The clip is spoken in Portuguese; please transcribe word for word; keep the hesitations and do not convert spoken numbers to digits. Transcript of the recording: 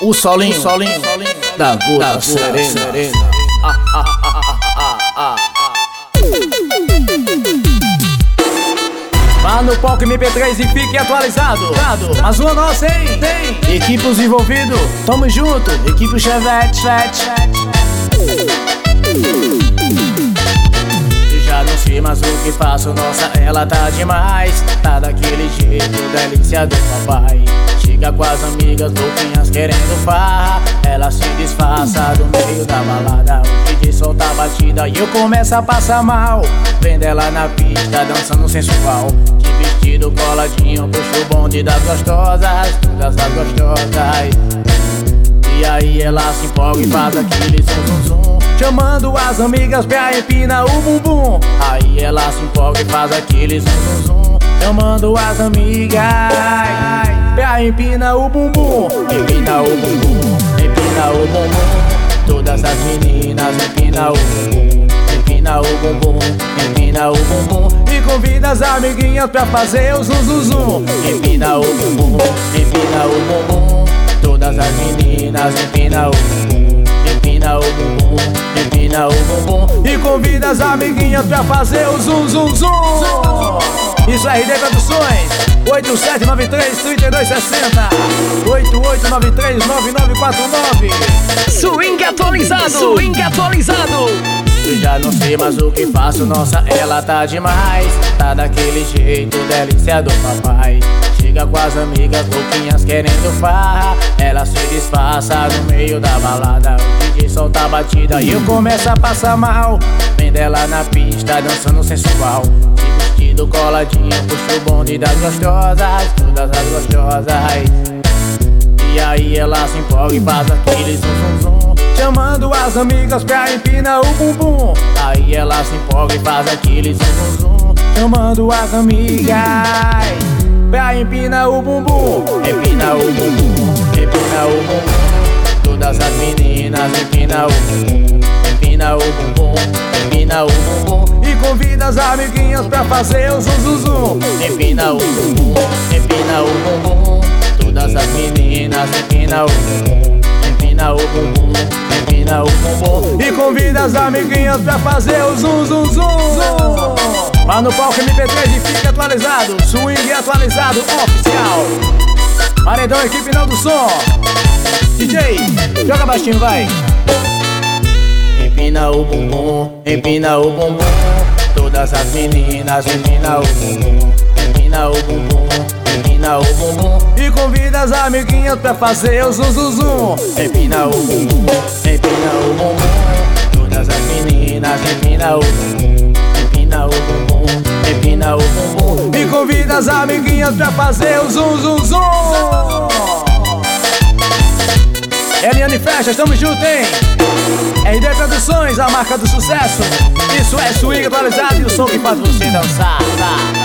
O solinho, o solinho da gota serena. Ah, ah, ah, ah, ah, ah. Vá no palco M P três e fique atualizado. Mas uma nossa, hein? Tem equipes envolvidos, tamo junto. Equipe Chevette, Chevette, Chevette. Já não sei mais o que faço, nossa, ela tá demais. Tá daquele jeito, delícia do papai. Chega com as amigas louquinhas querendo farra. Ela se disfarça do meio da balada. O D J solta a batida e eu começo a passar mal. Vendo ela na pista, dançando sensual. De vestido coladinho, puxa o bonde das gostosas. Todas as gostosas. E aí ela se empolga e faz aquele zum zum zum, chamando as amigas pra empinar o bumbum. Aí ela se empolga e faz aquele zum zum zum, chamando as amigas pra empinar o bumbum. Empina o bumbum, empina o bumbum. Todas as meninas empina o bumbum. Empina o bumbum, empina o bumbum. E convida as amiguinhas pra fazer o zum zum zum. Empina o bumbum, empina o bumbum. Todas as meninas empina o bumbum. Empina o bumbum, empina o bumbum. E convida as amiguinhas pra fazer o zum zum zum. Isso é R D Produções. Oito sete nove três, três dois seis zero. Oito oito nove três, nove nove quatro nove. Swing atualizado, swing atualizado. Eu já não sei mais o que faço, nossa, ela tá demais. Tá daquele jeito, delícia do papai. Chega com as amigas louquinhas querendo farra. Ela se disfarça no meio da balada. O D J solta a batida e eu começo a passar mal. Vendo ela na pista, dançando sensual. De vestido coladinho, puxa o bonde das gostosas. Todas as gostosas. E aí ela se empolga e faz aquele zum zum zum, chamando as amigas pra empinar o bumbum. Aí ela se empolga e faz aquele zum zum zum, chamando as amigas pra empinar o bumbum. Empina o bumbum, empina o bumbum. Todas as meninas empina o bumbum. Empina o bumbum, empina o bumbum. E convida as amiguinhas pra fazer o zum zum zum. Empina o bumbum, empina o bumbum. Todas as meninas empina o bumbum. Empina o bumbum, empina o bumbum. E convida as amiguinhas pra fazer o zum zum zum. Vá no palco M P três e fique atualizado. Swing atualizado oficial. Paredão, equipe não do som. D J, joga baixinho, vai. Empina o bumbum, empina o bumbum. Todas as meninas empina o bumbum. Empina o bumbum, empina o bumbum. E convida as amiguinhas pra fazer o zum zum zum. Empina o bumbum, empina o bumbum. Todas as meninas empina o bumbum. Empina o bumbum, empina o bumbum. E convida as amiguinhas pra fazer o zum zum zum. Eliane Festas, tamo junto, hein? R D Produções, a marca do sucesso. Isso é swing atualizado e o som que faz você dançar.